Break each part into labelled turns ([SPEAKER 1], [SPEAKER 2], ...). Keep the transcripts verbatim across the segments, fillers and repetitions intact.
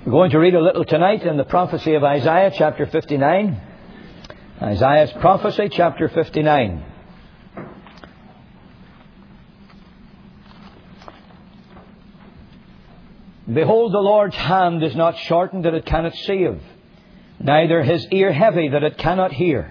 [SPEAKER 1] We're going to read a little tonight in the prophecy of Isaiah chapter fifty-nine. Isaiah's prophecy chapter fifty-nine. Behold, the Lord's hand is not shortened that it cannot save, neither his ear heavy that it cannot hear.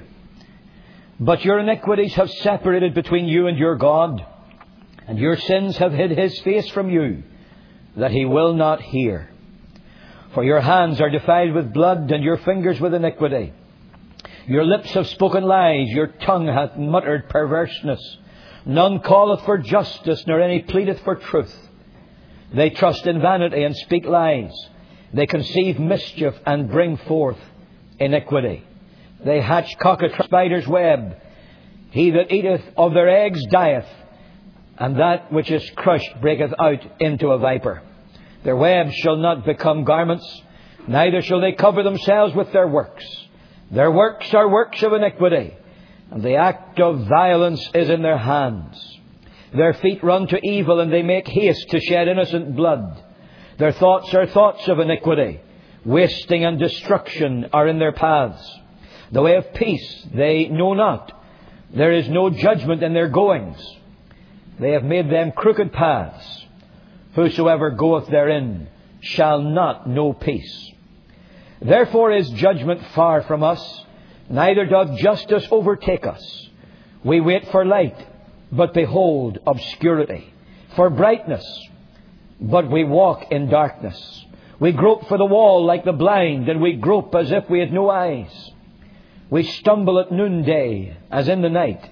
[SPEAKER 1] But your iniquities have separated between you and your God, and your sins have hid his face from you, that he will not hear. For your hands are defiled with blood, and your fingers with iniquity. Your lips have spoken lies, your tongue hath muttered perverseness. None calleth for justice, nor any pleadeth for truth. They trust in vanity and speak lies. They conceive mischief and bring forth iniquity. They hatch cockatrice spider's web. He that eateth of their eggs dieth, and that which is crushed breaketh out into a viper. Their webs shall not become garments, neither shall they cover themselves with their works. Their works are works of iniquity, and the act of violence is in their hands. Their feet run to evil, and they make haste to shed innocent blood. Their thoughts are thoughts of iniquity. Wasting and destruction are in their paths. The way of peace they know not. There is no judgment in their goings. They have made them crooked paths. Whosoever goeth therein shall not know peace. Therefore is judgment far from us, neither doth justice overtake us. We wait for light, but behold obscurity, for brightness, but we walk in darkness. We grope for the wall like the blind, and we grope as if we had no eyes. We stumble at noonday as in the night.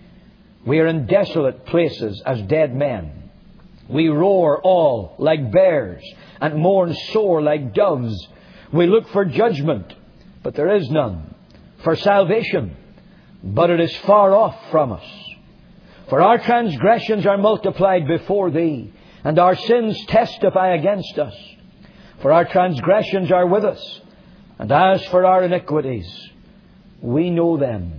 [SPEAKER 1] We are in desolate places as dead men. We roar all like bears, and mourn sore like doves. We look for judgment, but there is none. For salvation, but it is far off from us. For our transgressions are multiplied before thee, and our sins testify against us. For our transgressions are with us, and as for our iniquities, we know them.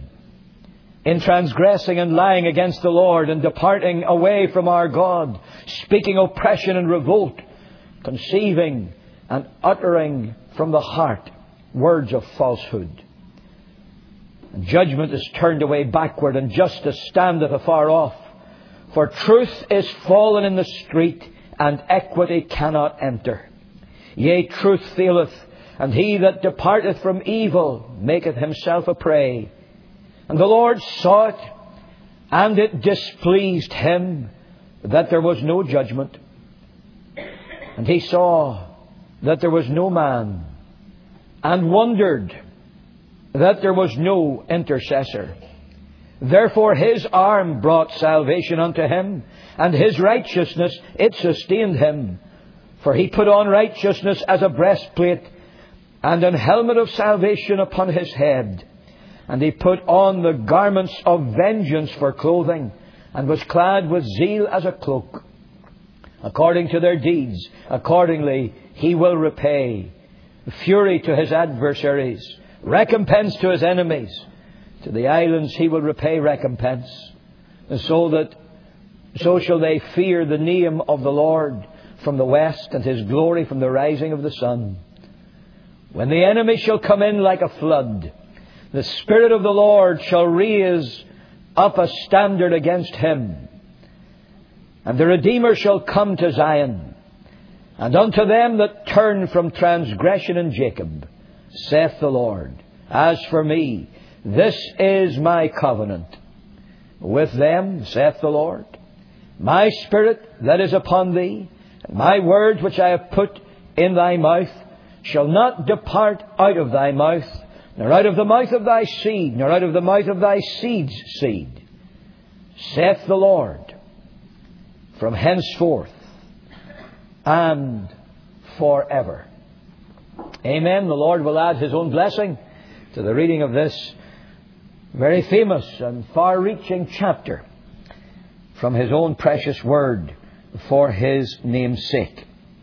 [SPEAKER 1] In transgressing and lying against the Lord, and departing away from our God, speaking oppression and revolt, conceiving and uttering from the heart words of falsehood. And judgment is turned away backward, and justice standeth afar off. For truth is fallen in the street, and equity cannot enter. Yea, truth faileth, and he that departeth from evil maketh himself a prey. And the Lord saw it, and it displeased him that there was no judgment. And he saw that there was no man, and wondered that there was no intercessor. Therefore his arm brought salvation unto him, and his righteousness it sustained him. For he put on righteousness as a breastplate, and an helmet of salvation upon his head. And he put on the garments of vengeance for clothing, and was clad with zeal as a cloak. According to their deeds, accordingly he will repay. Fury to his adversaries, recompense to his enemies. To the islands he will repay recompense. And so that so shall they fear the name of the Lord from the west, and his glory from the rising of the sun. When the enemy shall come in like a flood, the Spirit of the Lord shall raise up a standard against him. And the Redeemer shall come to Zion. And unto them that turn from transgression in Jacob, saith the Lord, as for me, this is my covenant with them, saith the Lord. My Spirit that is upon thee, and my words which I have put in thy mouth, shall not depart out of thy mouth, nor out of the mouth of thy seed, nor out of the mouth of thy seed's seed, saith the Lord, from henceforth and forever. Amen. The Lord will add his own blessing to the reading of this very famous and far-reaching chapter from his own precious word for his name's sake.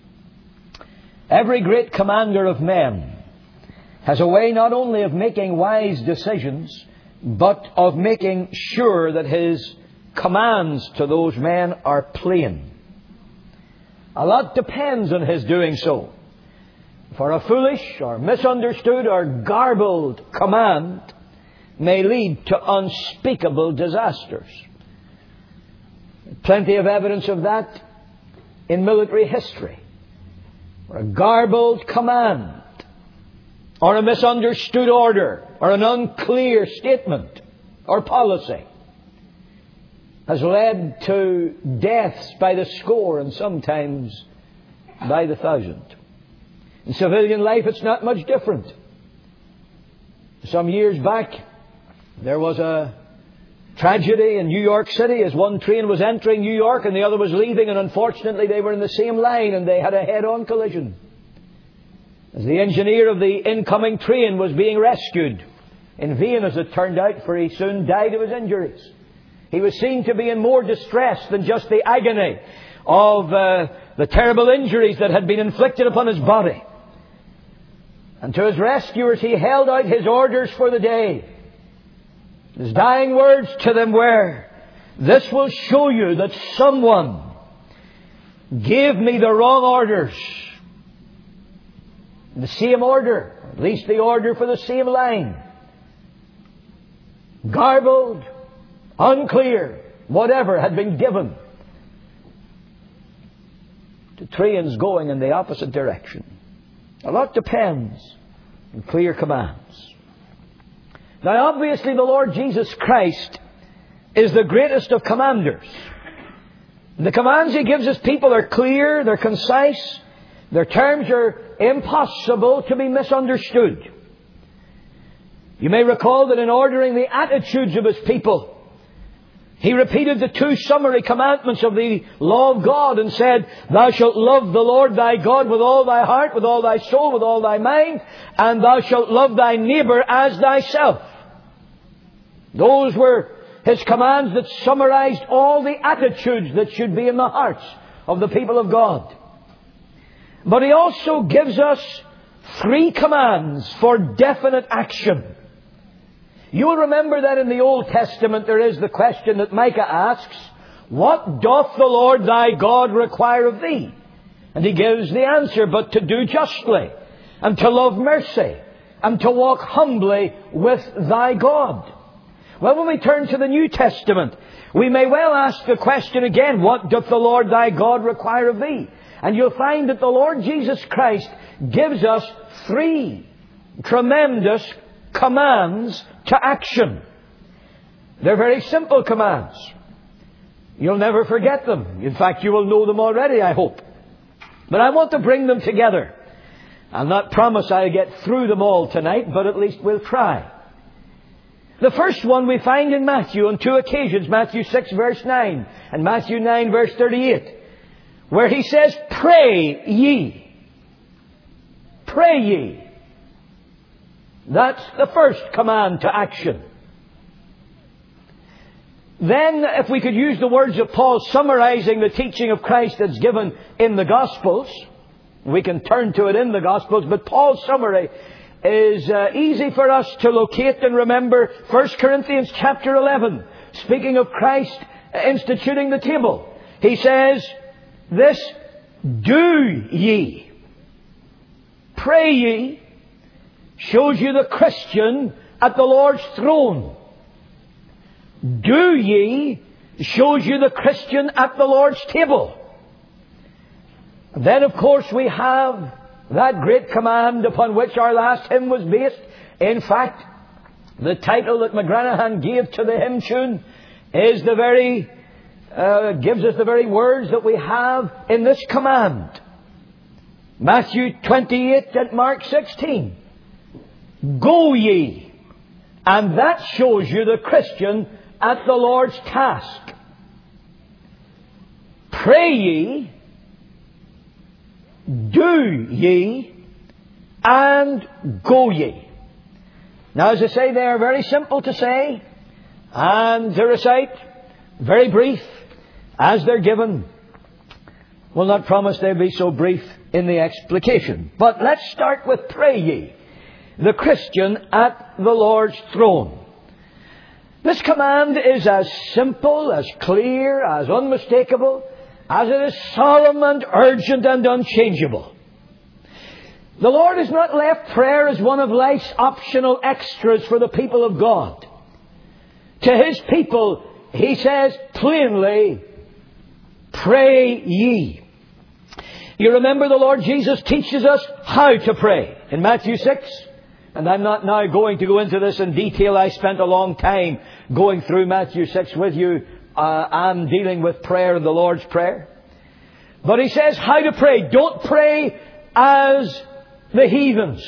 [SPEAKER 1] Every great commander of men has a way not only of making wise decisions, but of making sure that his commands to those men are plain. A lot depends on his doing so. For a foolish or misunderstood or garbled command may lead to unspeakable disasters. Plenty of evidence of that in military history. Or a garbled command, or a misunderstood order, or an unclear statement or policy has led to deaths by the score and sometimes by the thousand. In civilian life, it's not much different. Some years back, there was a tragedy in New York City as one train was entering New York and the other was leaving, and unfortunately they were in the same line and they had a head-on collision. As the engineer of the incoming train was being rescued, in vain as it turned out, for he soon died of his injuries. He was seen to be in more distress than just the agony of uh, the terrible injuries that had been inflicted upon his body. And to his rescuers he held out his orders for the day. His dying words to them were, "This will show you that someone gave me the wrong orders." The same order, at least the order for the same line. Garbled, unclear, whatever had been given to trains going in the opposite direction. A lot depends on clear commands. Now, obviously, the Lord Jesus Christ is the greatest of commanders. The commands He gives His people are clear, they're concise, their terms are impossible to be misunderstood. You may recall that in ordering the attitudes of His people, He repeated the two summary commandments of the law of God and said, "Thou shalt love the Lord thy God with all thy heart, with all thy soul, with all thy mind, and thou shalt love thy neighbour as thyself." Those were His commands that summarized all the attitudes that should be in the hearts of the people of God. But He also gives us three commands for definite action. You will remember that in the Old Testament there is the question that Micah asks, "What doth the Lord thy God require of thee?" And he gives the answer, "But to do justly, and to love mercy, and to walk humbly with thy God." Well, when we turn to the New Testament, we may well ask the question again, "What doth the Lord thy God require of thee?" And you'll find that the Lord Jesus Christ gives us three tremendous commands to action. They're very simple commands. You'll never forget them. In fact, you will know them already, I hope. But I want to bring them together. I'll not promise I'll get through them all tonight, but at least we'll try. The first one we find in Matthew on two occasions, Matthew six verse nine and Matthew nine verse thirty-eight, where He says, "Pray ye." Pray ye. That's the first command to action. Then, if we could use the words of Paul summarizing the teaching of Christ that's given in the Gospels, we can turn to it in the Gospels, but Paul's summary is uh, easy for us to locate and remember. First Corinthians chapter eleven, speaking of Christ instituting the table. He says, "This do ye." Pray ye shows you the Christian at the Lord's throne. Do ye shows you the Christian at the Lord's table. And then, of course, we have that great command upon which our last hymn was based. In fact, the title that McGranahan gave to the hymn tune is the very, uh, gives us the very words that we have in this command. Matthew twenty-eight and Mark sixteen. Go ye. And that shows you the Christian at the Lord's task. Pray ye, do ye, and go ye. Now, as I say, they are very simple to say and to recite, very brief as they're given. Will not promise they'll be so brief in the explication. But let's start with pray ye, the Christian at the Lord's throne. This command is as simple, as clear, as unmistakable, as it is solemn and urgent and unchangeable. The Lord has not left prayer as one of life's optional extras for the people of God. To His people, He says plainly, pray ye. You remember the Lord Jesus teaches us how to pray in Matthew six. And I'm not now going to go into this in detail. I spent a long time going through Matthew six with you. Uh, I'm dealing with prayer and the Lord's Prayer. But He says how to pray. Don't pray as the heathens,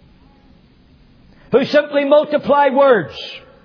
[SPEAKER 1] who simply multiply words.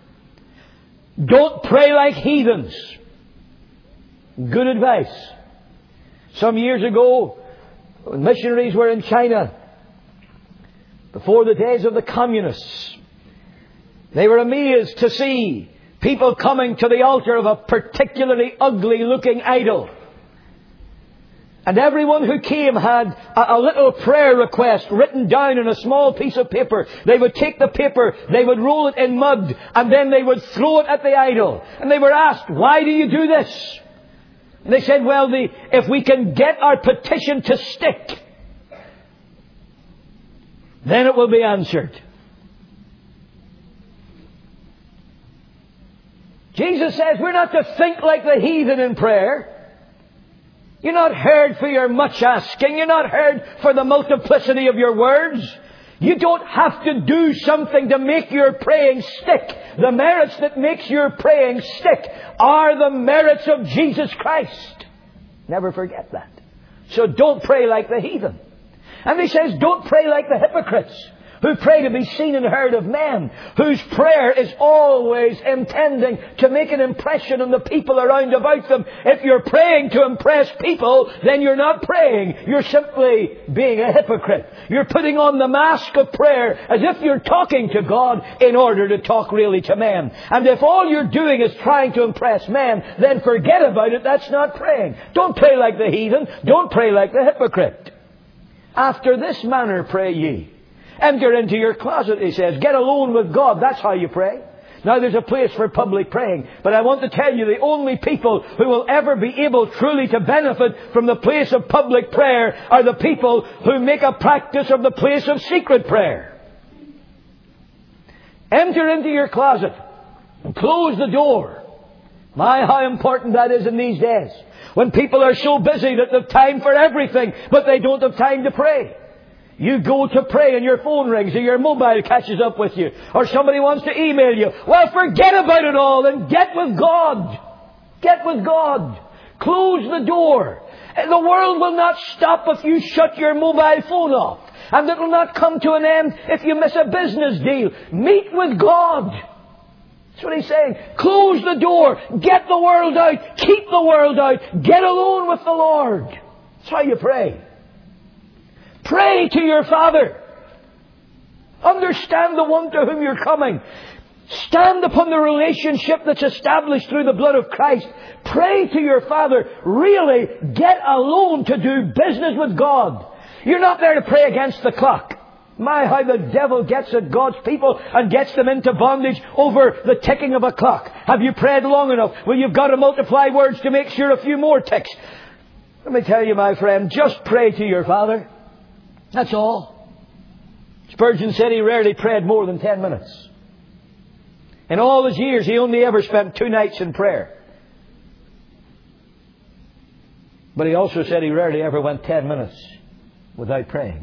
[SPEAKER 1] Don't pray like heathens. Good advice. Some years ago, when missionaries were in China, before the days of the communists, they were amazed to see people coming to the altar of a particularly ugly looking idol. And everyone who came had a, a little prayer request written down in a small piece of paper. They would take the paper, they would roll it in mud, and then they would throw it at the idol. And they were asked, why do you do this? And they said, well, the, if we can get our petition to stick, then it will be answered. Jesus says we're not to think like the heathen in prayer. You're not heard for your much asking. You're not heard for the multiplicity of your words. You don't have to do something to make your praying stick. The merits that makes your praying stick are the merits of Jesus Christ. Never forget that. So don't pray like the heathen. And He says don't pray like the hypocrites, who pray to be seen and heard of men, whose prayer is always intending to make an impression on the people around about them. If you're praying to impress people, then you're not praying. You're simply being a hypocrite. You're putting on the mask of prayer as if you're talking to God in order to talk really to men. And if all you're doing is trying to impress men, then forget about it. That's not praying. Don't pray like the heathen. Don't pray like the hypocrite. After this manner pray ye. Enter into your closet, He says. Get alone with God. That's how you pray. Now there's a place for public praying. But I want to tell you, the only people who will ever be able truly to benefit from the place of public prayer are the people who make a practice of the place of secret prayer. Enter into your closet and close the door. My, how important that is in these days, when people are so busy that they've time for everything, but they don't have time to pray. You go to pray and your phone rings or your mobile catches up with you, or somebody wants to email you. Well, forget about it all and get with God. Get with God. Close the door. The world will not stop if you shut your mobile phone off. And it will not come to an end if you miss a business deal. Meet with God. That's what He's saying. Close the door. Get the world out. Keep the world out. Get alone with the Lord. That's how you pray. Pray to your Father. Understand the one to whom you're coming. Stand upon the relationship that's established through the blood of Christ. Pray to your Father. Really get alone to do business with God. You're not there to pray against the clock. My, how the devil gets at God's people and gets them into bondage over the ticking of a clock. Have you prayed long enough? Well, you've got to multiply words to make sure a few more ticks. Let me tell you, my friend, just pray to your Father. That's all. Spurgeon said he rarely prayed more than ten minutes. In all his years, he only ever spent two nights in prayer. But he also said he rarely ever went ten minutes without praying.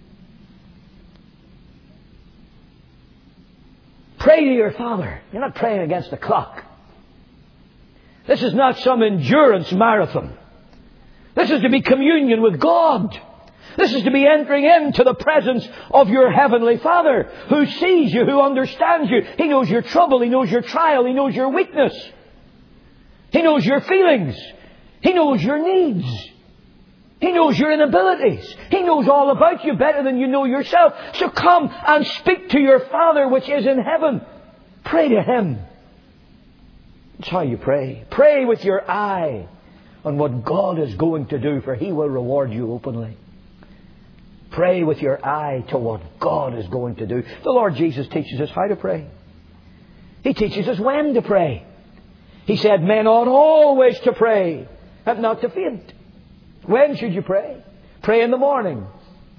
[SPEAKER 1] Pray to your Father. You're not praying against the clock. This is not some endurance marathon. This is to be communion with God. This is to be entering into the presence of your Heavenly Father, who sees you, who understands you. He knows your trouble. He knows your trial. He knows your weakness. He knows your feelings. He knows your needs. He knows your inabilities. He knows all about you better than you know yourself. So come and speak to your Father which is in heaven. Pray to Him. That's how you pray. Pray with your eye on what God is going to do, for He will reward you openly. Pray with your eye to what God is going to do. The Lord Jesus teaches us how to pray. He teaches us when to pray. He said men ought always to pray and not to faint. When should you pray? Pray in the morning.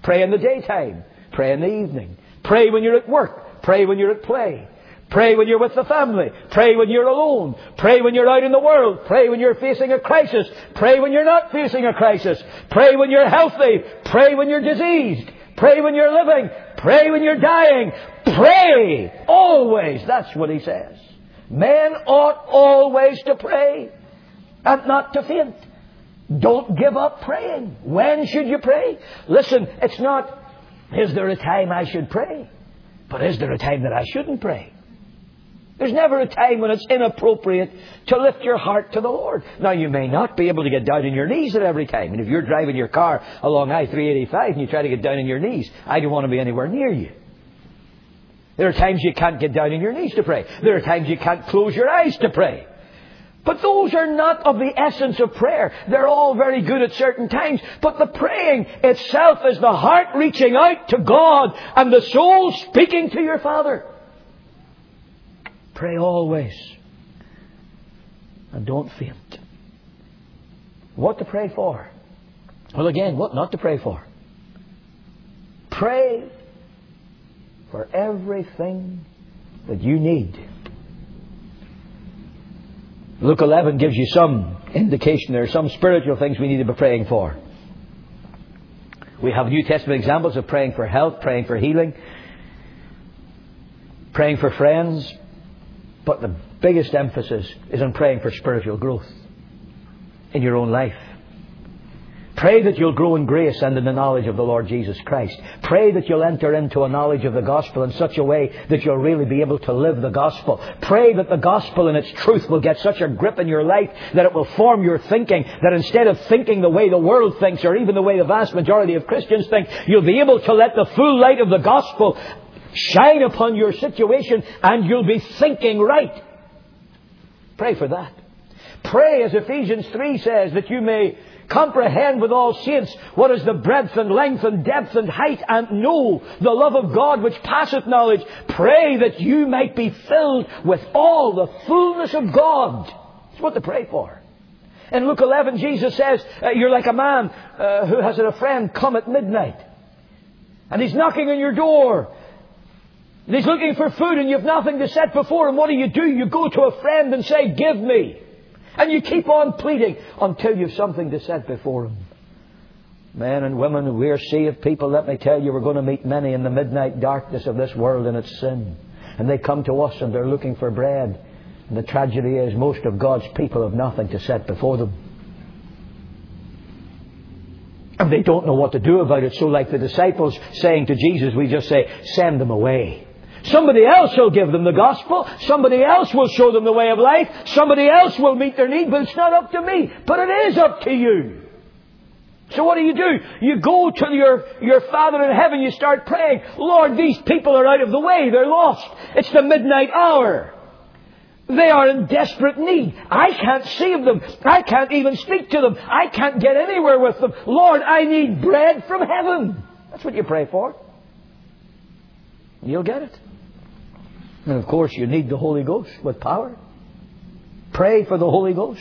[SPEAKER 1] Pray in the daytime. Pray in the evening. Pray when you're at work. Pray when you're at play. Pray when you're with the family. Pray when you're alone. Pray when you're out in the world. Pray when you're facing a crisis. Pray when you're not facing a crisis. Pray when you're healthy. Pray when you're diseased. Pray when you're living. Pray when you're dying. Pray always. That's what he says. Men ought always to pray and not to faint. Don't give up praying. When should you pray? Listen, it's not, is there a time I should pray? But is there a time that I shouldn't pray? There's never a time when it's inappropriate to lift your heart to the Lord. Now, you may not be able to get down on your knees at every time. And if you're driving your car along I three eighty-five and you try to get down on your knees, I don't want to be anywhere near you. There are times you can't get down on your knees to pray. There are times you can't close your eyes to pray. But those are not of the essence of prayer. They're all very good at certain times. But the praying itself is the heart reaching out to God and the soul speaking to your Father. Pray always. And don't faint. What to pray for? Well, again, what not to pray for? Pray for everything that you need. Luke eleven gives you some indication there are some spiritual things we need to be praying for. We have New Testament examples of praying for health, praying for healing, praying for friends. But the biggest emphasis is on praying for spiritual growth in your own life. Pray that you'll grow in grace and in the knowledge of the Lord Jesus Christ. Pray that you'll enter into a knowledge of the gospel in such a way that you'll really be able to live the gospel. Pray that the gospel and its truth will get such a grip in your life that it will form your thinking, that instead of thinking the way the world thinks or even the way the vast majority of Christians think, you'll be able to let the full light of the gospel shine upon your situation and you'll be thinking right. Pray for that. Pray, as Ephesians three says, that you may comprehend with all saints what is the breadth and length and depth and height, and know the love of God which passeth knowledge. Pray that you might be filled with all the fullness of God. That's what to pray for. In Luke eleven, Jesus says, uh, you're like a man uh, who has a friend come at midnight. And he's knocking on your door. And he's looking for food and you've nothing to set before him. What do you do? You go to a friend and say, give me. And you keep on pleading until you've something to set before him. Men and women, we're saved people. Let me tell you, we're going to meet many in the midnight darkness of this world and its sin. And they come to us and they're looking for bread. And the tragedy is most of God's people have nothing to set before them. And they don't know what to do about it. So like the disciples saying to Jesus, we just say, send them away. Somebody else will give them the gospel. Somebody else will show them the way of life. Somebody else will meet their need. But it's not up to me. But it is up to you. So what do you do? You go to your, your Father in heaven. You start praying. Lord, these people are out of the way. They're lost. It's the midnight hour. They are in desperate need. I can't save them. I can't even speak to them. I can't get anywhere with them. Lord, I need bread from heaven. That's what you pray for. You'll get it. And of course, you need the Holy Ghost with power. Pray for the Holy Ghost.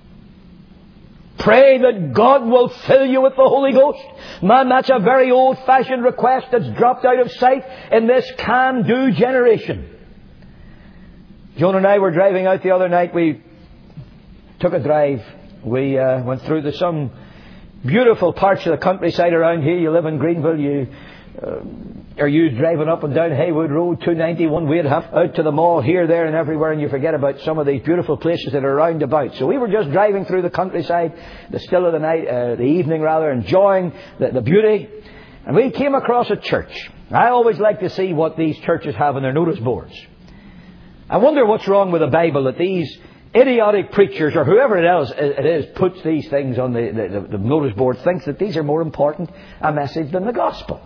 [SPEAKER 1] Pray that God will fill you with the Holy Ghost. Man, that's a very old-fashioned request that's dropped out of sight in this can-do generation. Joan and I were driving out the other night. We took a drive. We uh, went through the, some beautiful parts of the countryside around here. You live in Greenville. You uh, are you driving up and down Haywood Road, two ninety-one, Wade Huff, out to the mall here, there and everywhere, and you forget about some of these beautiful places that are round about. So we were just driving through the countryside, the still of the night, uh, the evening rather, enjoying the, the beauty. And we came across a church. I always like to see what these churches have on their notice boards. I wonder what's wrong with the Bible that these idiotic preachers or whoever else it is puts these things on the, the, the notice board, thinks that these are more important a message than the gospel.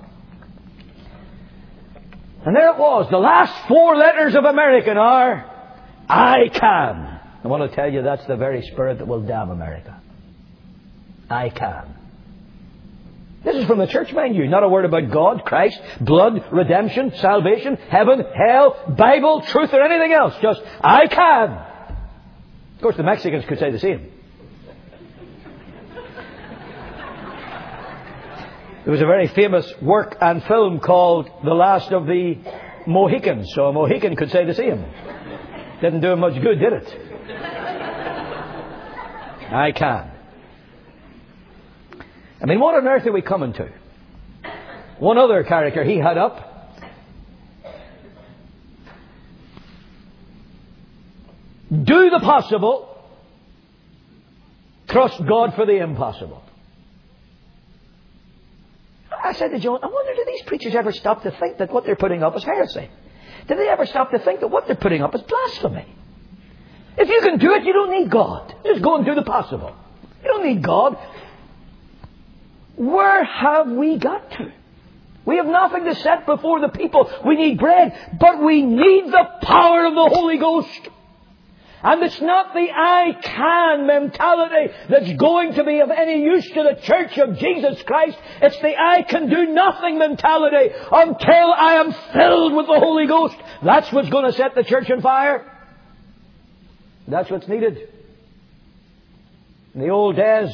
[SPEAKER 1] And there it was. The last four letters of American are I can. I want to tell you that's the very spirit that will damn America. I can. This is from the church, mind you. Not a word about God, Christ, blood, redemption, salvation, heaven, hell, Bible, truth, or anything else. Just, I can. Of course, the Mexicans could say the same. There was a very famous work and film called The Last of the Mohicans. So a Mohican could say the same. Didn't do him much good, did it? I can. I mean, what on earth are we coming to? One other character he had up. Do the possible. Trust God for the impossible. I said to Joan, I wonder, do these preachers ever stop to think that what they're putting up is heresy? Do they ever stop to think that what they're putting up is blasphemy? If you can do it, you don't need God. Just go and do the possible. You don't need God. Where have we got to? We have nothing to set before the people. We need bread, but we need the power of the Holy Ghost. And it's not the I can mentality that's going to be of any use to the Church of Jesus Christ. It's the I can do nothing mentality until I am filled with the Holy Ghost. That's what's going to set the church on fire. That's what's needed. In the old days,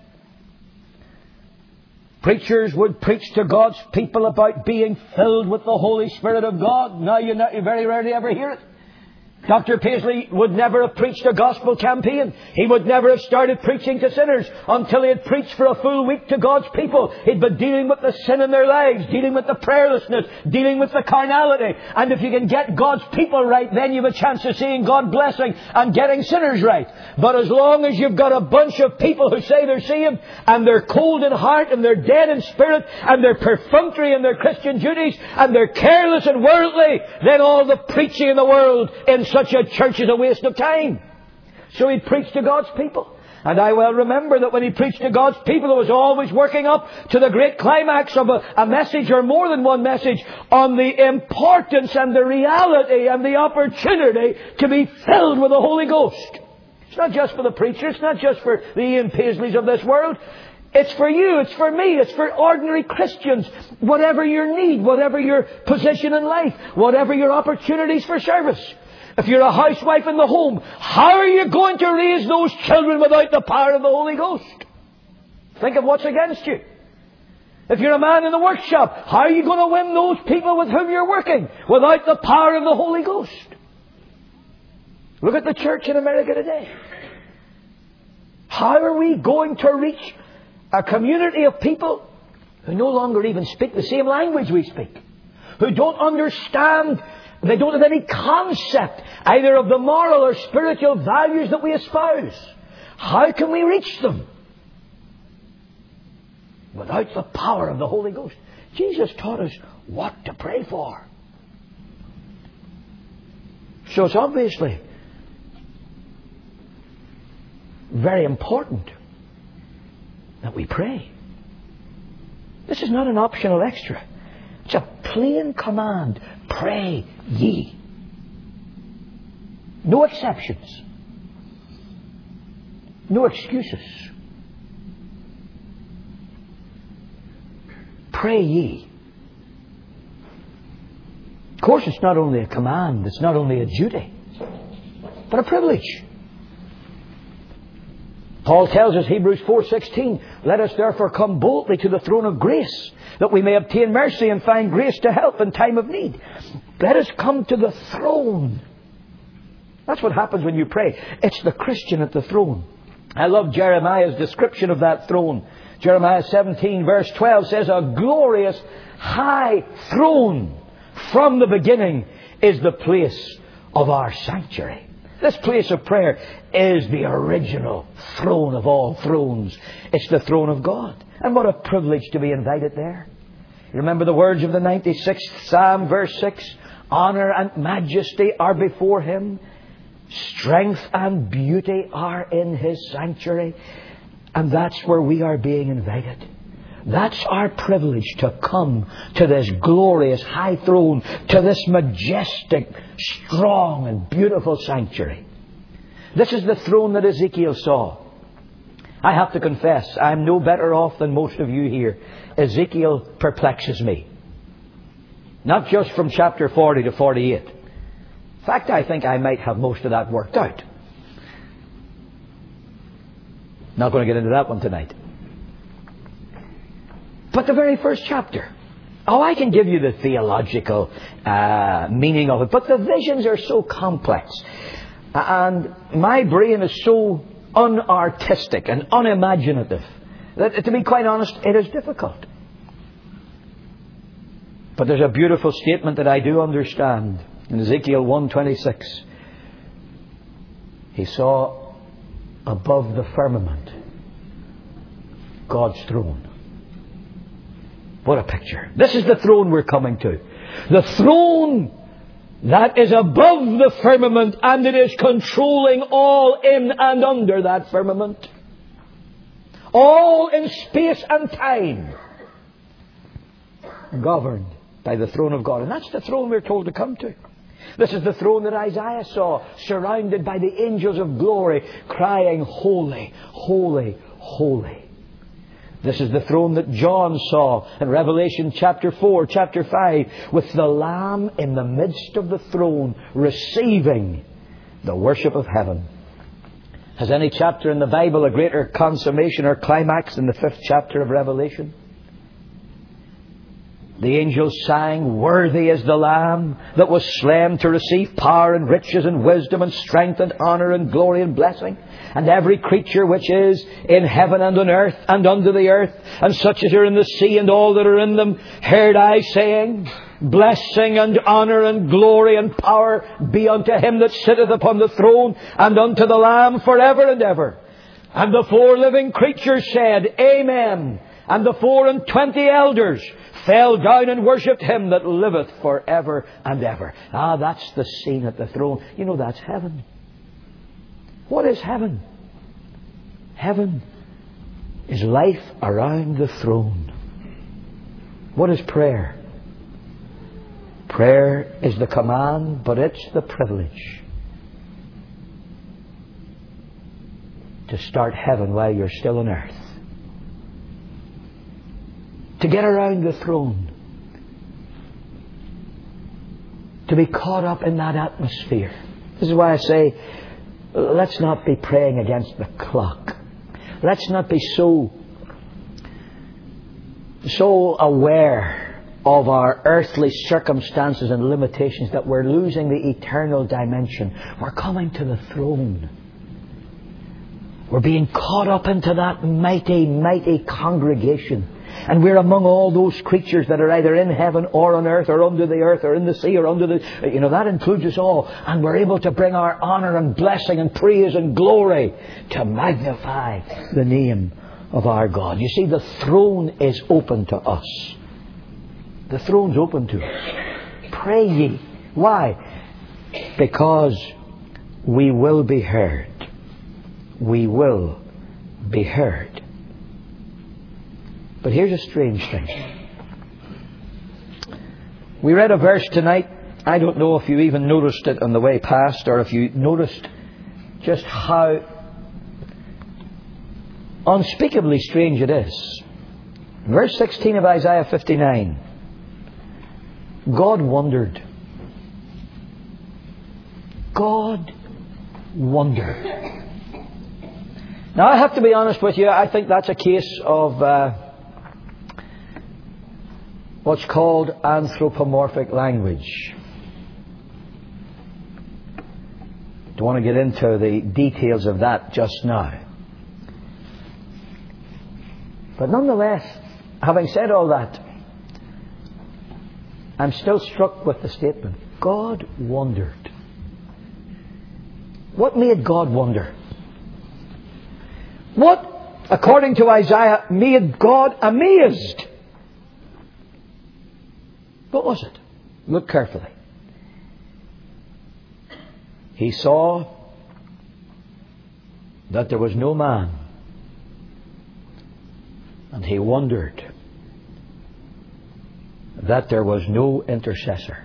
[SPEAKER 1] preachers would preach to God's people about being filled with the Holy Spirit of God. Now you very rarely ever hear it. Doctor Paisley would never have preached a gospel campaign. He would never have started preaching to sinners until he had preached for a full week to God's people. He'd been dealing with the sin in their lives, dealing with the prayerlessness, dealing with the carnality. And if you can get God's people right, then you have a chance of seeing God blessing and getting sinners right. But as long as you've got a bunch of people who say they're saved and they're cold in heart and they're dead in spirit and they're perfunctory in their Christian duties and they're careless and worldly, then all the preaching in the world in such a church is a waste of time. So he preached to God's people. And I well remember that when he preached to God's people, it was always working up to the great climax of a, a message or more than one message on the importance and the reality and the opportunity to be filled with the Holy Ghost. It's not just for the preacher. It's not just for the Ian Paisleys of this world. It's for you. It's for me. It's for ordinary Christians. Whatever your need, whatever your position in life, whatever your opportunities for service. If you're a housewife in the home, how are you going to raise those children without the power of the Holy Ghost? Think of what's against you. If you're a man in the workshop, how are you going to win those people with whom you're working without the power of the Holy Ghost? Look at the church in America today. How are we going to reach a community of people who no longer even speak the same language we speak? Who don't understand, they don't have any concept either of the moral or spiritual values that we espouse. How can we reach them? Without the power of the Holy Ghost. Jesus taught us what to pray for. So it's obviously very important that we pray. This is not an optional extra. It's a plain command. Pray ye. No exceptions. No excuses. Pray ye. Of course, it's not only a command, it's not only a duty, but a privilege. Paul tells us, Hebrews four sixteen, let us therefore come boldly to the throne of grace, that we may obtain mercy and find grace to help in time of need. Let us come to the throne. That's what happens when you pray. It's the Christian at the throne. I love Jeremiah's description of that throne. Jeremiah seventeen verse twelve says, a glorious high throne from the beginning is the place of our sanctuary. This place of prayer is the original throne of all thrones. It's the throne of God. And what a privilege to be invited there. You remember the words of the ninety-sixth Psalm, verse six? Honour and majesty are before Him. Strength and beauty are in His sanctuary. And that's where we are being invited. That's our privilege, to come to this glorious high throne, to this majestic, strong and beautiful sanctuary. This is the throne that Ezekiel saw. I have to confess, I'm no better off than most of you here. Ezekiel perplexes me. Not just from chapter forty to forty-eight. In fact, I think I might have most of that worked out. Not going to get into that one tonight. But the very first chapter. Oh, I can give you the theological uh, meaning of it, but the visions are so complex. And my brain is so unartistic and unimaginative that, to be quite honest, it is difficult. But there's a beautiful statement that I do understand. In Ezekiel one twenty-six, he saw above the firmament God's throne. What a picture. This is the throne we're coming to. The throne that is above the firmament, and it is controlling all in and under that firmament. All in space and time. Governed by the throne of God. And that's the throne we're told to come to. This is the throne that Isaiah saw, surrounded by the angels of glory, crying, holy, holy, holy. This is the throne that John saw in Revelation chapter four, chapter five, with the Lamb in the midst of the throne, receiving the worship of heaven. Has any chapter in the Bible a greater consummation or climax than the fifth chapter of Revelation? The angels sang, worthy is the Lamb that was slain to receive power and riches and wisdom and strength and honour and glory and blessing. And every creature which is in heaven and on earth and under the earth, and such as are in the sea and all that are in them, heard I saying, blessing and honour and glory and power be unto him that sitteth upon the throne and unto the Lamb forever and ever. And the four living creatures said, Amen. And the four and twenty elders fell down and worshipped him that liveth forever and ever. Ah, that's the scene at the throne. You know, that's heaven. What is heaven? Heaven is life around the throne. What is prayer? Prayer is the command, but it's the privilege to start heaven while you're still on earth. To get around the throne. To be caught up in that atmosphere. This is why I say, let's not be praying against the clock. Let's not be so, so aware of our earthly circumstances and limitations that we're losing the eternal dimension. We're coming to the throne. We're being caught up into that mighty, mighty congregation. And we're among all those creatures that are either in heaven or on earth or under the earth or in the sea or under the... You know, that includes us all. And we're able to bring our honour and blessing and praise and glory to magnify the name of our God. You see, the throne is open to us. The throne's open to us. Pray ye. Why? Because we will be heard. We will be heard. But here's a strange thing. We read a verse tonight. I don't know if you even noticed it on the way past, or if you noticed just how unspeakably strange it is. Verse sixteen of Isaiah fifty-nine. God wondered. God wondered. Now, I have to be honest with you. I think that's a case of... Uh, what's called anthropomorphic language. Don't want to get into the details of that just now. But nonetheless, having said all that, I'm still struck with the statement, God wondered. What made God wonder? What, according to Isaiah, made God amazed? What was it? Look carefully. He saw that there was no man, and he wondered that there was no intercessor.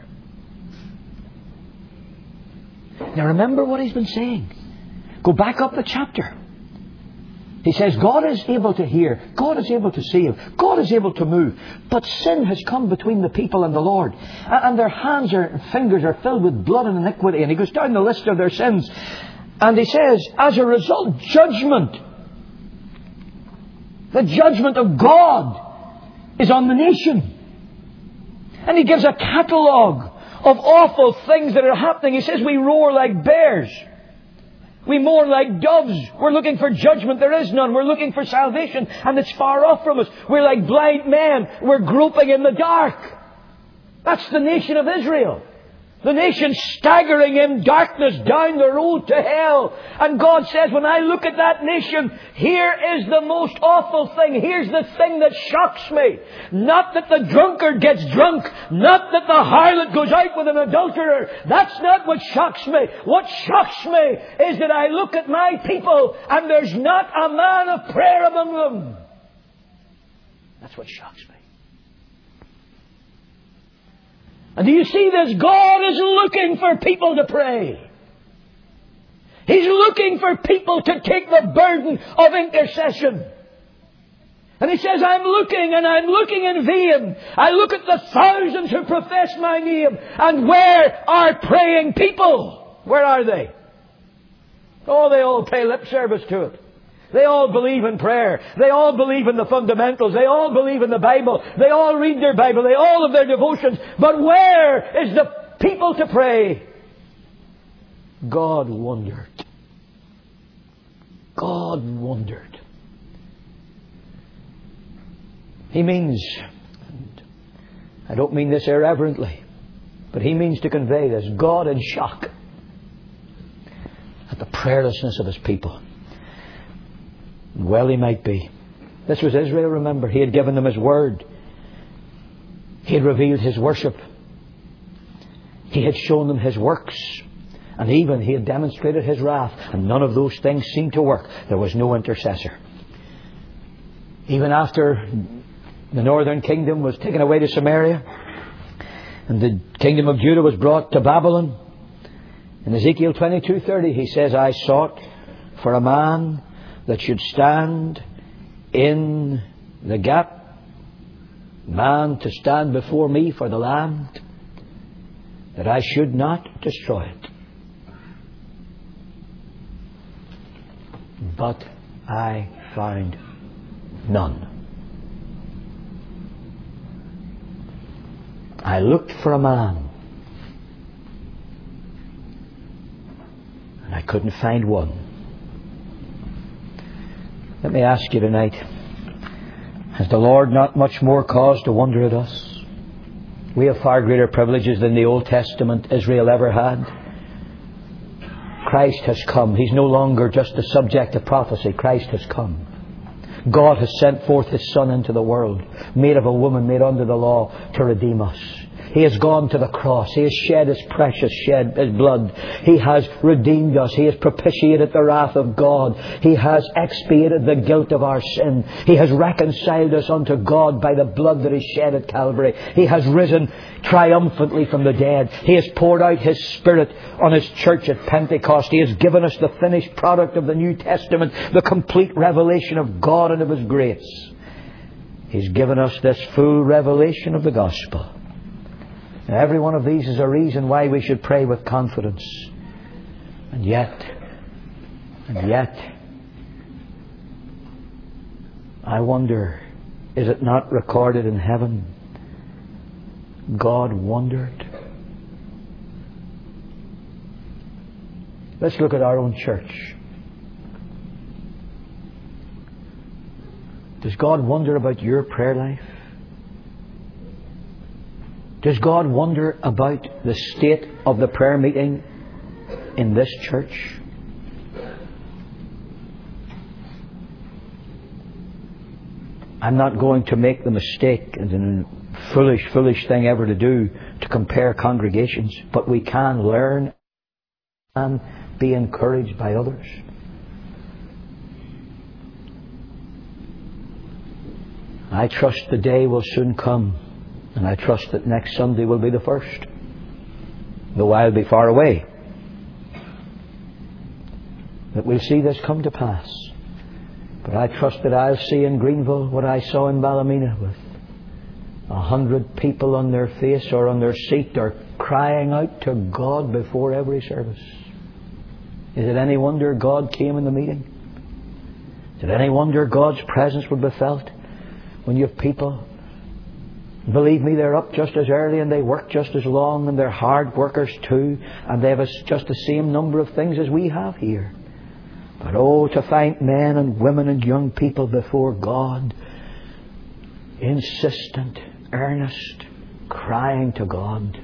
[SPEAKER 1] Now remember what he's been saying. Go back up the chapter. He says God is able to hear. God is able to save. God is able to move. But sin has come between the people and the Lord. And their hands and fingers are filled with blood and iniquity. And he goes down the list of their sins. And he says, as a result, judgment. The judgment of God is on the nation. And he gives a catalogue of awful things that are happening. He says we roar like bears. We mourn like doves. We're looking for judgment. There is none. We're looking for salvation, and it's far off from us. We're like blind men. We're groping in the dark. That's the nation of Israel. The nation staggering in darkness down the road to hell. And God says, when I look at that nation, here is the most awful thing. Here's the thing that shocks me. Not that the drunkard gets drunk. Not that the harlot goes out with an adulterer. That's not what shocks me. What shocks me is that I look at my people and there's not a man of prayer among them. That's what shocks me. And do you see this? God is looking for people to pray. He's looking for people to take the burden of intercession. And He says, I'm looking and I'm looking in vain. I look at the thousands who profess my name. And where are praying people? Where are they? Oh, they all pay lip service to it. They all believe in prayer. They all believe in the fundamentals. They all believe in the Bible. They all read their Bible. They all have their devotions. But where is the people to pray? God wondered. God wondered. He means, and I don't mean this irreverently, but He means to convey this. God in shock at the prayerlessness of His people. Well, He might be. This was Israel, remember. He had given them His word. He had revealed His worship. He had shown them His works. And even He had demonstrated His wrath. And none of those things seemed to work. There was no intercessor. Even after the northern kingdom was taken away to Samaria, and the kingdom of Judah was brought to Babylon, in Ezekiel twenty-two thirty He says, I sought for a man that should stand in the gap, man to stand before me for the land, that I should not destroy it. But I found none. I looked for a man, and I couldn't find one. Let me ask you tonight, has the Lord not much more cause to wonder at us? We have far greater privileges than the Old Testament Israel ever had. Christ has come. He's no longer just a subject of prophecy. Christ has come. God has sent forth His Son into the world, made of a woman, made under the law, to redeem us. He has gone to the cross. He has shed His precious shed His blood. He has redeemed us. He has propitiated the wrath of God. He has expiated the guilt of our sin. He has reconciled us unto God by the blood that He shed at Calvary. He has risen triumphantly from the dead. He has poured out His Spirit on His church at Pentecost. He has given us the finished product of the New Testament, the complete revelation of God and of His grace. He's given us this full revelation of the gospel. Now, every one of these is a reason why we should pray with confidence. And yet, and yet, I wonder, is it not recorded in heaven? God wondered. Let's look at our own church. Does God wonder about your prayer life? Does God wonder about the state of the prayer meeting in this church? I'm not going to make the mistake, and a foolish, foolish thing ever to do, to compare congregations, but we can learn and be encouraged by others. I trust the day will soon come. And I trust that next Sunday will be the first, though I'll be far away, that we'll see this come to pass. But I trust that I'll see in Greenville what I saw in Ballymena, with a hundred people on their face or on their seat or crying out to God before every service. Is it any wonder God came in the meeting? Is it any wonder God's presence would be felt when you have people Believe me, they're up just as early and they work just as long, and they're hard workers too, and they have just the same number of things as we have here. But oh, to find men and women and young people before God, insistent, earnest, crying to God.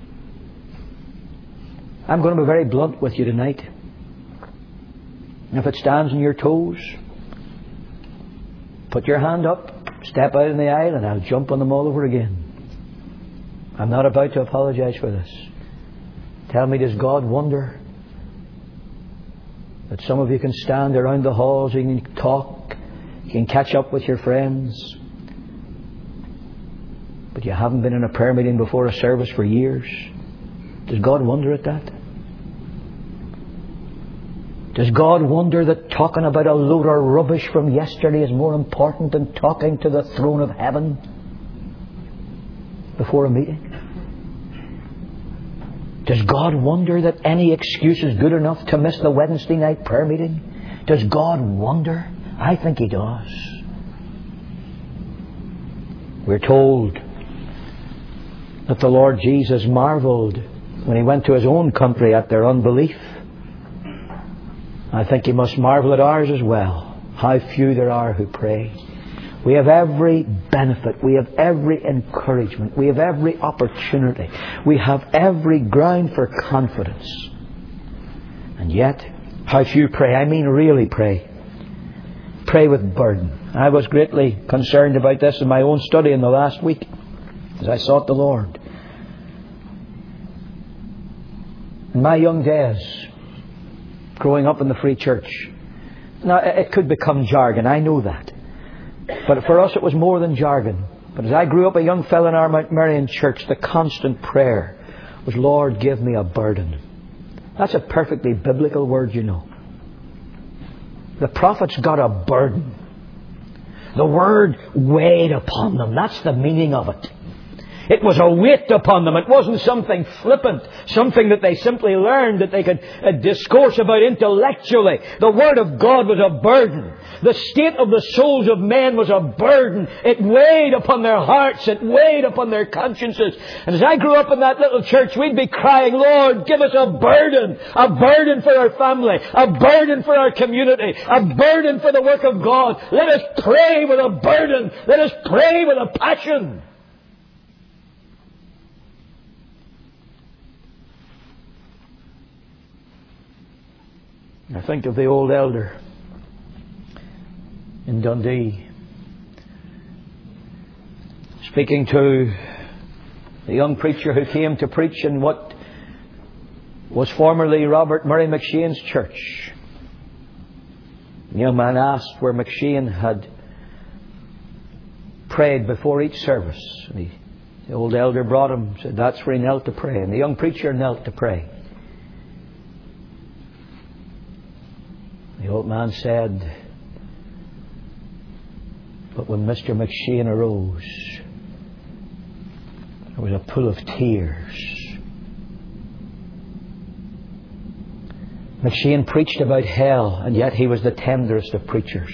[SPEAKER 1] I'm going to be very blunt with you tonight. And if it stands on your toes, put your hand up, step out in the aisle, and I'll jump on them all over again. I'm not about to apologize for this. Tell me, does God wonder that some of you can stand around the halls, you can talk, you can catch up with your friends, but you haven't been in a prayer meeting before a service for years? Does God wonder at that? Does God wonder that talking about a load of rubbish from yesterday is more important than talking to the throne of heaven before a meeting? Does God wonder that any excuse is good enough to miss the Wednesday night prayer meeting? Does God wonder? I think He does. We're told that the Lord Jesus marvelled when He went to His own country at their unbelief. I think He must marvel at ours as well. How few there are who pray. We have every benefit. We have every encouragement. We have every opportunity. We have every ground for confidence. And yet, how few pray. I mean really pray. Pray with burden. I was greatly concerned about this in my own study in the last week as I sought the Lord. In my young days, growing up in the Free Church. Now, it could become jargon, I know that. But for us it was more than jargon. But as I grew up a young fellow in our Mount Marion church, the constant prayer was, Lord, give me a burden. That's a perfectly biblical word, you know. The prophets got a burden. The word weighed upon them. That's the meaning of it. It was a weight upon them. It wasn't something flippant, something that they simply learned that they could uh, discourse about intellectually. The Word of God was a burden. The state of the souls of men was a burden. It weighed upon their hearts. It weighed upon their consciences. And as I grew up in that little church, we'd be crying, Lord, give us a burden. A burden for our family. A burden for our community. A burden for the work of God. Let us pray with a burden. Let us pray with a passion. I think of the old elder in Dundee speaking to the young preacher who came to preach in what was formerly Robert Murray McShane's church. The young man asked where McShane had prayed before each service. And he, the old elder brought him, said that's where he knelt to pray. And the young preacher knelt to pray. The old man said, but when Mister McShane arose, there was a pool of tears. McShane preached about hell, and yet he was the tenderest of preachers.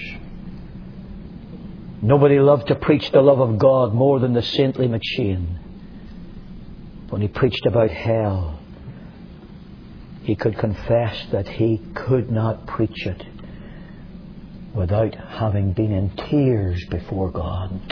[SPEAKER 1] Nobody loved to preach the love of God more than the saintly McShane. When he preached about hell, he could confess that he could not preach it without having been in tears before God.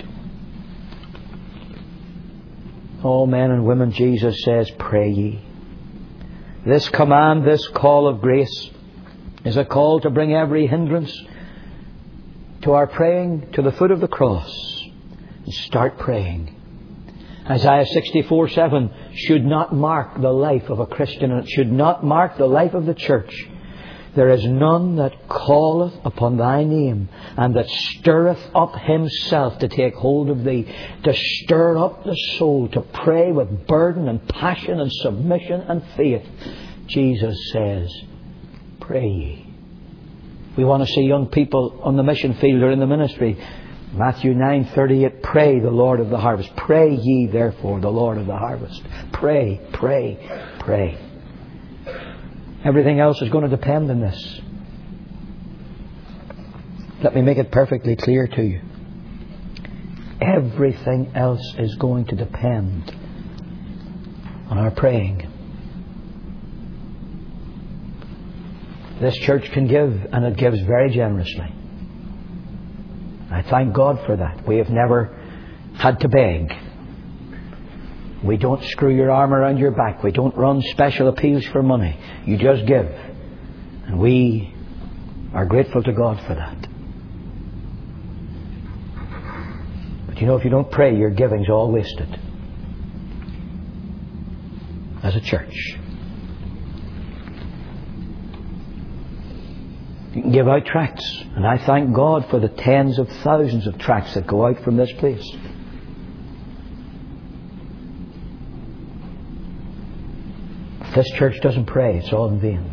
[SPEAKER 1] Oh, men and women, Jesus says, pray ye. This command, this call of grace, is a call to bring every hindrance to our praying to the foot of the cross and start praying. Isaiah sixty-four seven should not mark the life of a Christian, and it should not mark the life of the church. There is none that calleth upon thy name, and that stirreth up himself to take hold of thee, to stir up the soul, to pray with burden and passion and submission and faith. Jesus says, pray ye. We want to see young people on the mission field or in the ministry. Matthew nine thirty-eight, pray the Lord of the harvest. Pray ye therefore the Lord of the harvest. Pray, pray, pray. Everything else is going to depend on this. Let me make it perfectly clear to you. Everything else is going to depend on our praying. This church can give, and it gives very generously. I thank God for that. We have never had to beg. We don't screw your arm around your back. We don't run special appeals for money. You just give. And we are grateful to God for that. But you know, if you don't pray, your giving's all wasted. As a church. You can give out tracts. And I thank God for the tens of thousands of tracts that go out from this place. If this church doesn't pray, it's all in vain.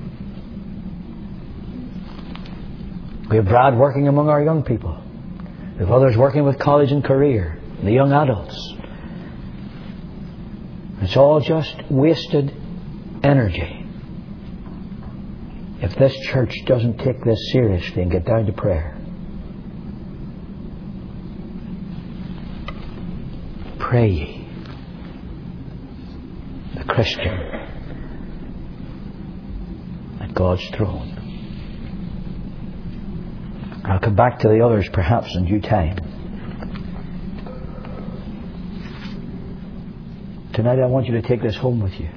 [SPEAKER 1] We have Brad working among our young people. We have others working with college and career, and the young adults. It's all just wasted energy if this church doesn't take this seriously and get down to prayer. Pray ye, the Christian, at God's throne. I'll come back to the others perhaps in due time. Tonight I want you to take this home with you.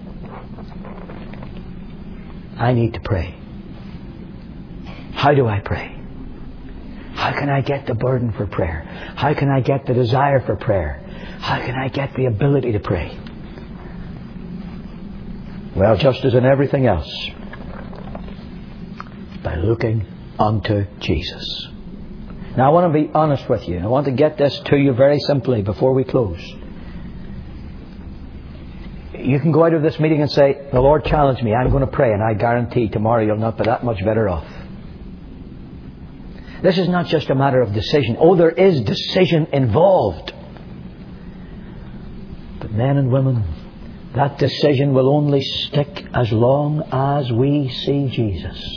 [SPEAKER 1] I need to pray. How do I pray? How can I get the burden for prayer? How can I get the desire for prayer? How can I get the ability to pray? Well, just as in everything else, by looking unto Jesus. Now I want to be honest with you. I want to get this to you very simply before we close. You can go out of this meeting and say, the Lord challenged me, I'm going to pray, and I guarantee tomorrow you'll not be that much better off. This is not just a matter of decision. Oh, there is decision involved. But men and women, that decision will only stick as long as we see Jesus.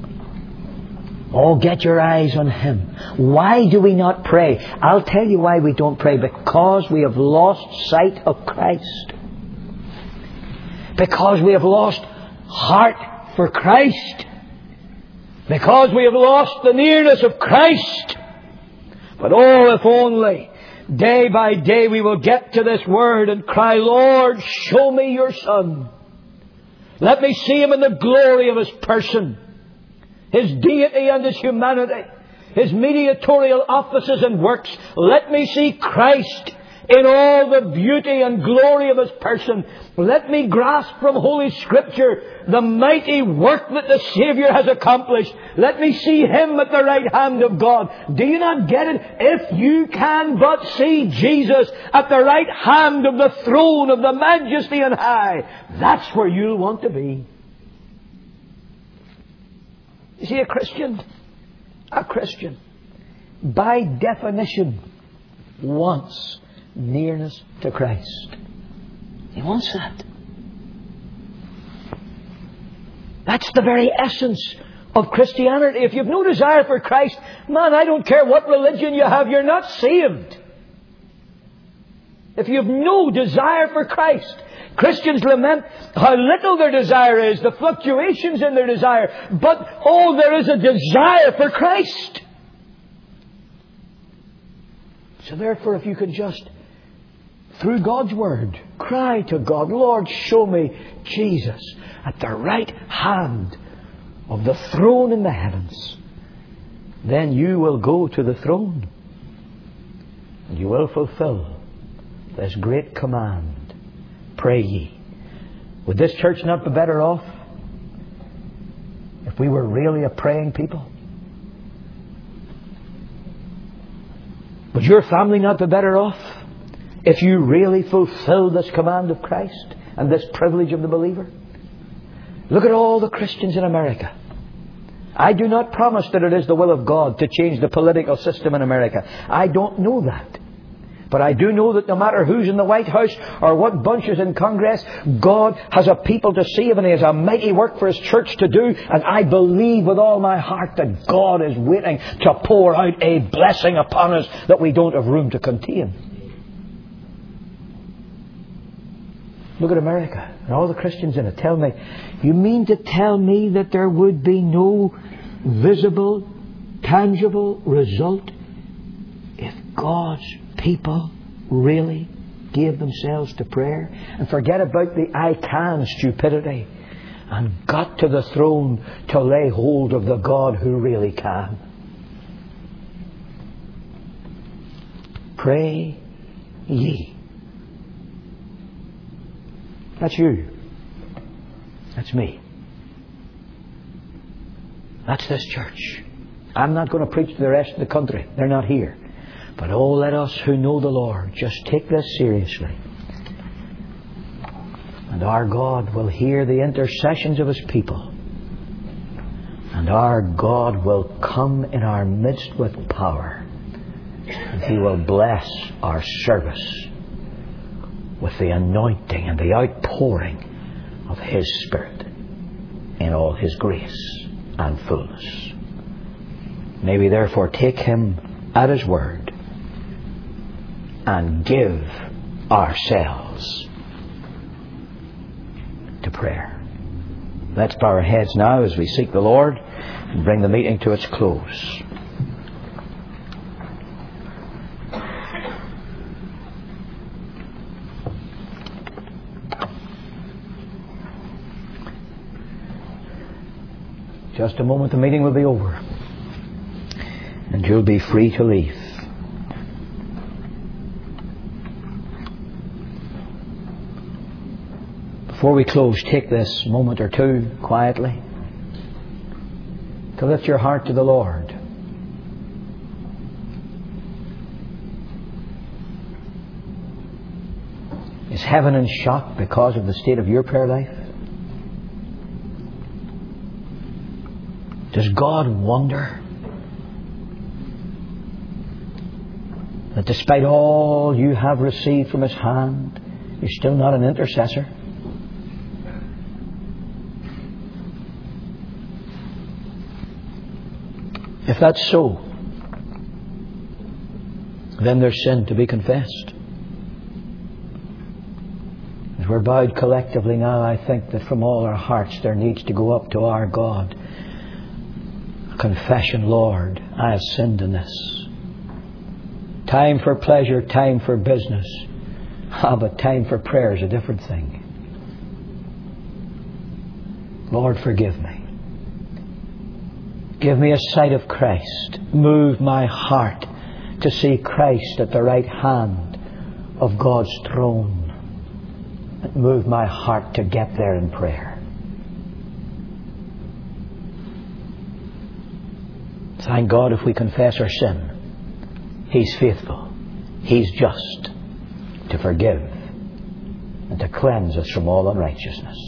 [SPEAKER 1] Oh, get your eyes on Him. Why do we not pray? I'll tell you why we don't pray. Because we have lost sight of Christ. Because we have lost heart for Christ. Because we have lost the nearness of Christ. But oh, if only day by day we will get to this Word and cry, Lord, show me your Son. Let me see Him in the glory of His person, His deity and His humanity, His mediatorial offices and works. Let me see Christ in all the beauty and glory of His person. Let me grasp from Holy Scripture the mighty work that the Saviour has accomplished. Let me see Him at the right hand of God. Do you not get it? If you can but see Jesus at the right hand of the throne of the Majesty on high, that's where you'll want to be. You see, a Christian, a Christian, by definition, wants nearness to Christ. He wants that. That's the very essence of Christianity. If you've no desire for Christ, man, I don't care what religion you have, you're not saved. If you have no desire for Christ, Christians lament how little their desire is, the fluctuations in their desire. But, oh, there is a desire for Christ. So therefore, if you can just, through God's Word, cry to God, Lord, show me Jesus at the right hand of the throne in the heavens, then you will go to the throne and you will fulfill this great command. Pray ye. Would this church not be better off if we were really a praying people? Would your family not be better off if you really fulfill this command of Christ and this privilege of the believer? Look at all the Christians in America. I do not promise that it is the will of God to change the political system in America. I don't know that. But I do know that no matter who's in the White House or what bunch is in Congress, God has a people to save and He has a mighty work for His church to do. And I believe with all my heart that God is waiting to pour out a blessing upon us that we don't have room to contain. Look at America and all the Christians in it. Tell me, you mean to tell me that there would be no visible, tangible result if God's people really gave themselves to prayer and forget about the I can stupidity and got to the throne to lay hold of the God who really can? Pray ye. That's you. That's me. That's this church. I'm not going to preach to the rest of the country. They're not here. But oh, let us who know the Lord just take this seriously. And our God will hear the intercessions of His people. And our God will come in our midst with power. And He will bless our service with the anointing and the outpouring of His Spirit in all His grace and fullness. May we therefore take Him at His word and give ourselves to prayer. Let's bow our heads now as we seek the Lord and bring the meeting to its close. Just a moment, the meeting will be over and you'll be free to leave. Before we close, take this moment or two quietly to lift your heart to the Lord. Is heaven in shock because of the state of your prayer life? Does God wonder that despite all you have received from His hand, you're still not an intercessor? If that's so, then there's sin to be confessed. As we're bowed collectively now, I think that from all our hearts there needs to go up to our God a confession, Lord, I have sinned in this. Time for pleasure, time for business. Ah, but time for prayer is a different thing. Lord, forgive me. Give me a sight of Christ. Move my heart to see Christ at the right hand of God's throne. And move my heart to get there in prayer. Thank God if we confess our sin, He's faithful. He's just to forgive and to cleanse us from all unrighteousness.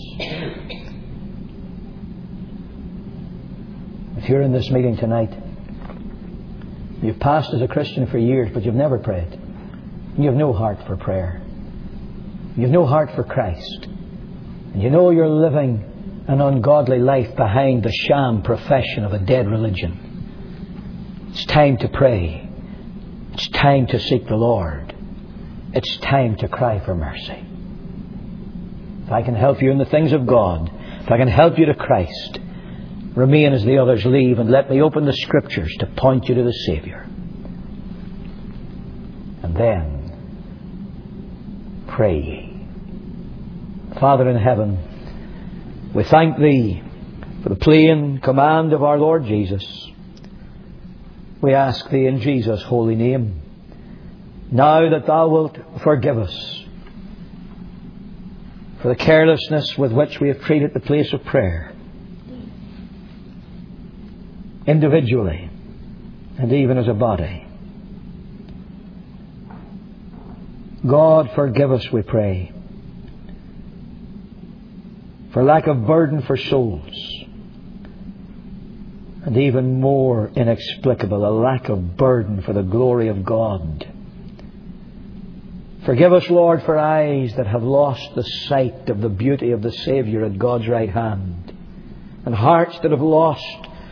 [SPEAKER 1] If you're in this meeting tonight, you've passed as a Christian for years, but you've never prayed. You have no heart for prayer. You have no heart for Christ. And you know you're living an ungodly life behind the sham profession of a dead religion. It's time to pray. It's time to seek the Lord. It's time to cry for mercy. If I can help you in the things of God, if I can help you to Christ, remain as the others leave and let me open the Scriptures to point you to the Saviour. And then, pray ye. Father in heaven, we thank Thee for the plain command of our Lord Jesus. We ask Thee in Jesus' holy name, now that Thou wilt forgive us for the carelessness with which we have treated the place of prayer, individually and even as a body. God, forgive us, we pray, for lack of burden for souls, and even more inexplicable, a lack of burden for the glory of God. Forgive us, Lord, for eyes that have lost the sight of the beauty of the Saviour at God's right hand, and hearts that have lost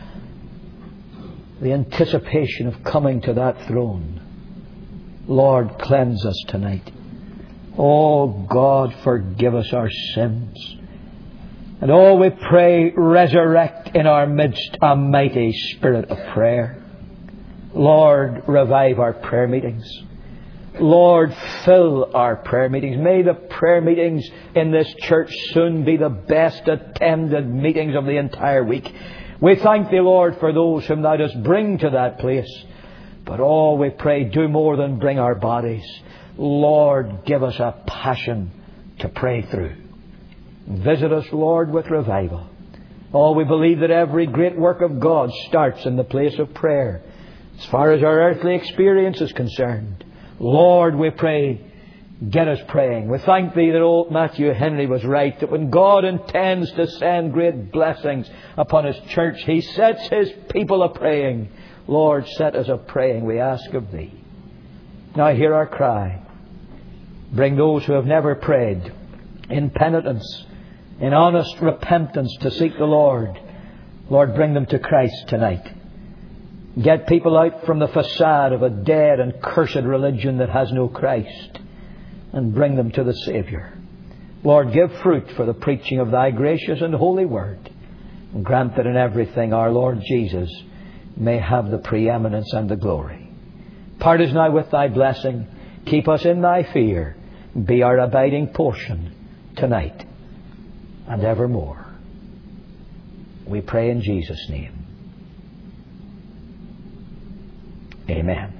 [SPEAKER 1] the anticipation of coming to that throne. Lord, cleanse us tonight. Oh God, forgive us our sins. And oh, we pray, resurrect in our midst a mighty spirit of prayer. Lord, revive our prayer meetings. Lord, fill our prayer meetings. May the prayer meetings in this church soon be the best attended meetings of the entire week. We thank Thee, Lord, for those whom Thou dost bring to that place. But oh, we pray, do more than bring our bodies. Lord, give us a passion to pray through. Visit us, Lord, with revival. Oh, we believe that every great work of God starts in the place of prayer. As far as our earthly experience is concerned, Lord, we pray, get us praying. We thank Thee that old Matthew Henry was right, that when God intends to send great blessings upon His church, He sets His people a-praying. Lord, set us a-praying, we ask of Thee. Now hear our cry. Bring those who have never prayed in penitence, in honest repentance to seek the Lord. Lord, bring them to Christ tonight. Get people out from the facade of a dead and cursed religion that has no Christ, and bring them to the Saviour. Lord, give fruit for the preaching of Thy gracious and holy word, and grant that in everything our Lord Jesus may have the preeminence and the glory. Part us now with Thy blessing. Keep us in Thy fear. Be our abiding portion tonight and evermore. We pray in Jesus' name. Amen.